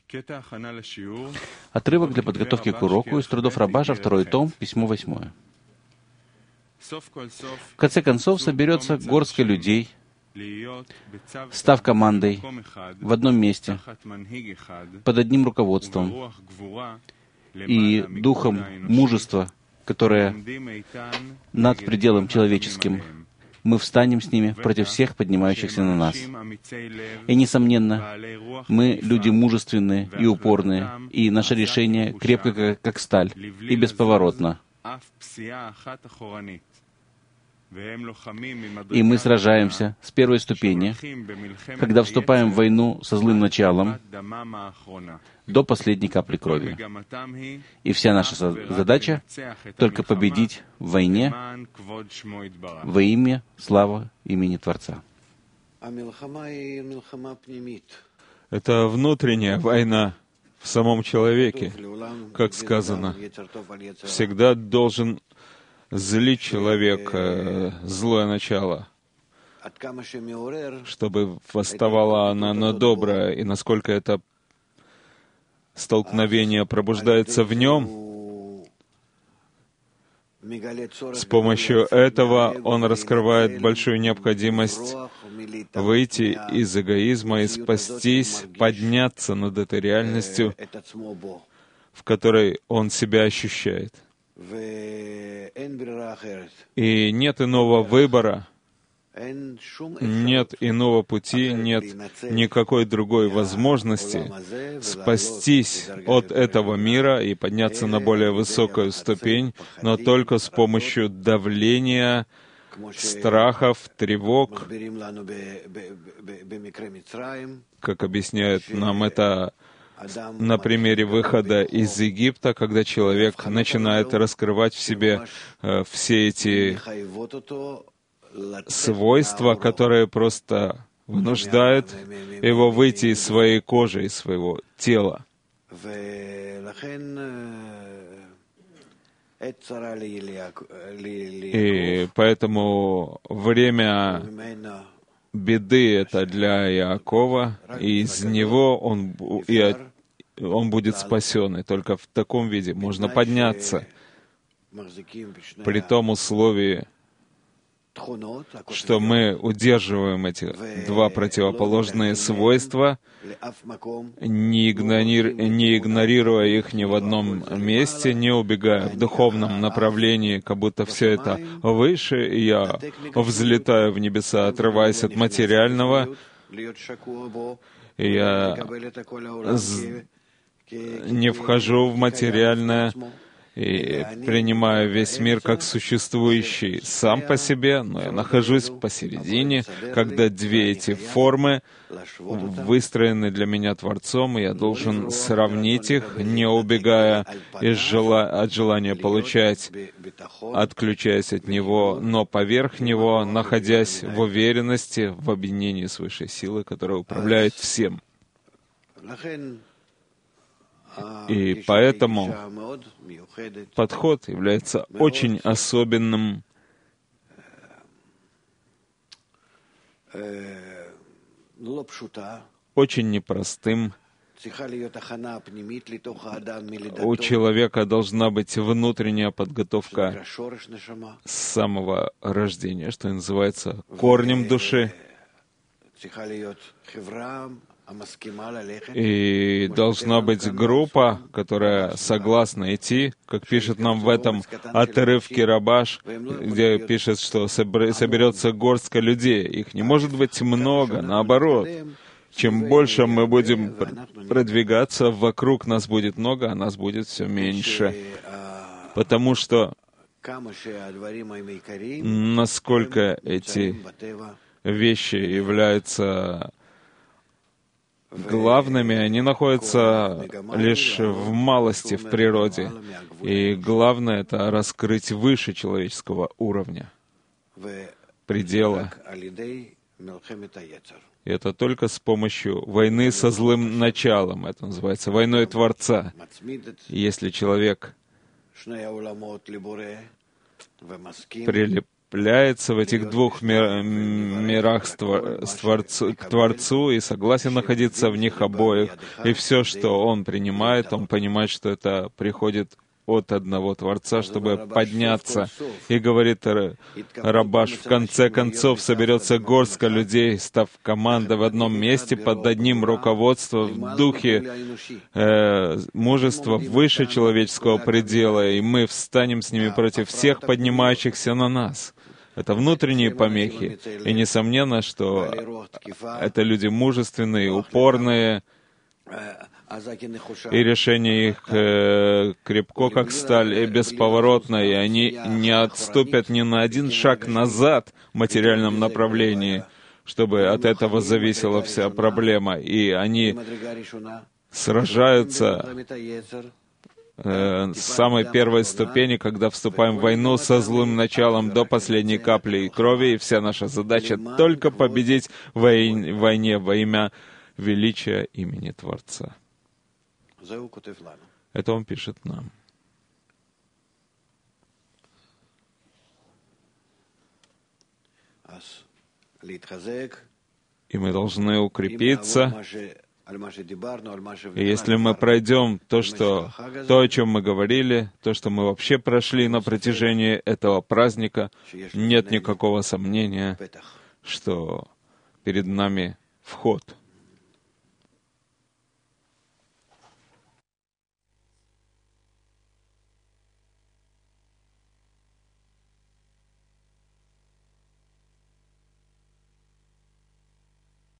Отрывок для подготовки к уроку из трудов Рабаша, 2 том, письмо 8. В конце концов, соберется горстка людей, став командой в одном месте, под одним руководством и духом мужества, которое над пределом человеческим. Мы встанем с ними против всех поднимающихся на нас. И, несомненно, мы люди мужественные и упорные, и наше решение крепко, как сталь, и бесповоротно. И мы сражаемся с первой ступени, когда вступаем в войну со злым началом, до последней капли крови. И вся наша задача — только победить в войне во имя, слава имени Творца. Это внутренняя война в самом человеке, как сказано. Всегда должен злить человек злое начало, чтобы восставала она на доброе, и насколько это столкновение пробуждается в нем, с помощью этого он раскрывает большую необходимость выйти из эгоизма и спастись, подняться над этой реальностью, в которой он себя ощущает. И нет иного выбора, нет иного пути, нет никакой другой возможности спастись от этого мира и подняться на более высокую ступень, но только с помощью давления, страхов, тревог, как объясняет нам это на примере выхода из Египта, когда человек начинает раскрывать в себе все эти свойства, которые просто вынуждают его выйти из своей кожи, из своего тела. И поэтому время беды — это для Иакова, и из него он будет спасен. И только в таком виде можно подняться, при том условии, что мы удерживаем эти два противоположные свойства, не игнорируя их ни в одном месте, не убегая в духовном направлении, как будто все это выше, и я взлетаю в небеса, отрываясь от материального, и я не вхожу в материальное, и принимаю весь мир как существующий сам по себе, но я нахожусь посередине, когда две эти формы выстроены для меня Творцом, и я должен сравнить их, не убегая от желания получать, отключаясь от него, но поверх него, находясь в уверенности, в объединении с высшей силой, которая управляет всем. И поэтому подход является очень особенным, очень непростым. У человека должна быть внутренняя подготовка с самого рождения, что называется корнем души. И должна быть группа, которая согласна идти, как пишет нам в этом отрывке Рабаш, где пишет, что соберется горстка людей. Их не может быть много, наоборот. Чем больше мы будем продвигаться, вокруг нас будет много, а нас будет все меньше. Потому что насколько эти вещи являются главными, они находятся лишь в малости в природе. И главное — это раскрыть выше человеческого уровня, предела. И это только с помощью войны со злым началом. Это называется войной Творца. И если человек цепляется в этих двух мирах к Творцу и согласен находиться в них обоих. И все, что он принимает, он понимает, что это приходит от одного Творца, чтобы подняться. И говорит Рабаш, в конце концов соберется горстка людей, став командой в одном месте, под одним руководством, в духе мужества выше человеческого предела, и мы встанем с ними против всех поднимающихся на нас. Это внутренние помехи. И несомненно, что это люди мужественные, упорные, и решение их крепко, как сталь, и бесповоротно, и они не отступят ни на один шаг назад в материальном направлении, чтобы от этого зависела вся проблема. И они сражаются с самой первой ступени, когда вступаем в войну со злым началом до последней капли крови, и вся наша задача только победить в войне во имя величия имени Творца. Это он пишет нам. И мы должны укрепиться. И если мы пройдем то, о чем мы говорили, то, что мы вообще прошли на протяжении этого праздника, нет никакого сомнения, что перед нами вход